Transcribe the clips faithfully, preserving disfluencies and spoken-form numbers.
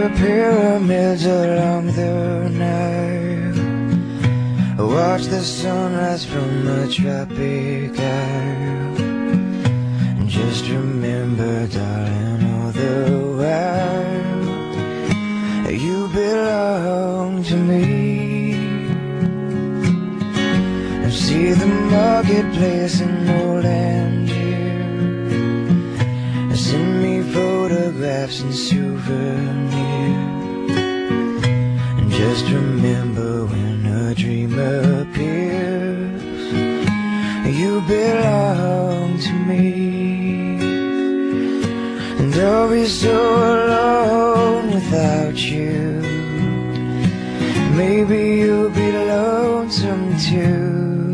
the pyramids along the Nile. Watch the sunrise from the tropic isle. And just remember, darling, all the while you belong to me. And see the marketplace in old Angier. Send me photographs and souvenirs. And just remember, when a dream appears, you belong to me. And I'll be so alone without you. Maybe you'll be lonesome too.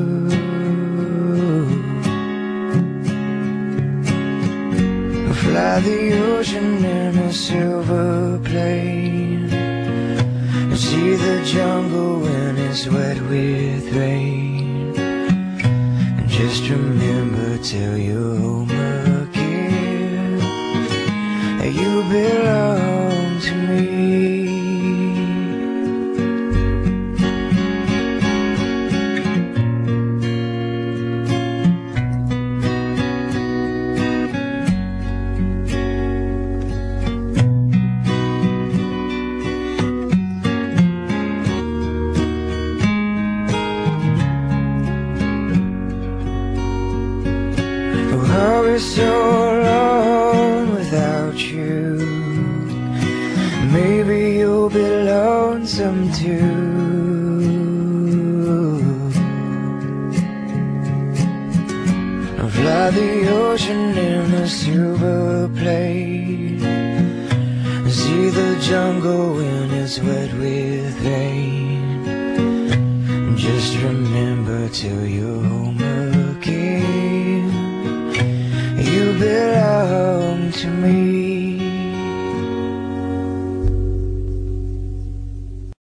Fly the ocean in a silver plane, and see the jungle when it's wet with rain. And just remember, till you're home again, you belong to me. I'll be so alone without you. Maybe you'll be lonesome too. I'll fly the ocean in a silver plane, see the jungle when it's wet with rain. Just remember, till you're home